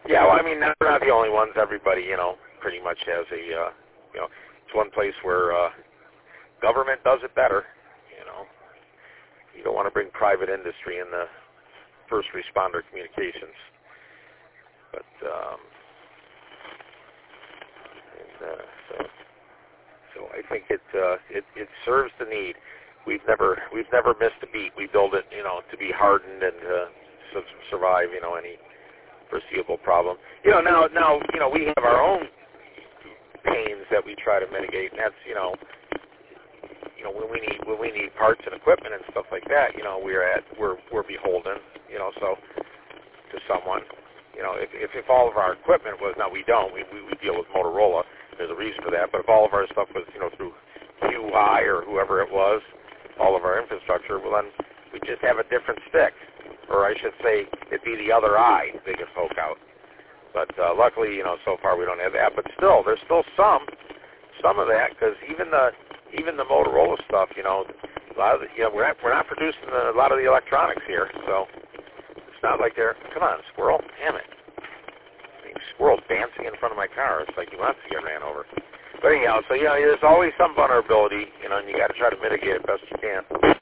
Yeah, well, I mean, we're not the only ones. Everybody, pretty much has a, it's one place where government does it better. You don't want to bring private industry in the first responder communications. But, so I think it serves the need. We've never missed a beat. We build it, to be hardened and survive, any foreseeable problem. Now, we have our own pains that we try to mitigate, and that's, when we need parts and equipment and stuff like that, we're beholden, so to someone. If all of our equipment was, now we don't, we deal with Motorola. There's a reason for that, but if all of our stuff was, through QI or whoever it was, all of our infrastructure, well, then we just have a different stick. Or I should say, it'd be the other eye they could poke out. But luckily, so far we don't have that. But still, there's still some of that, because even the Motorola stuff, a lot of we're not producing a lot of the electronics here, so it's not like they're, come on, squirrel, damn it. Squirrel dancing in front of my car. It's like he wants to get ran over. But anyhow, so there's always some vulnerability, and you got to try to mitigate it best you can.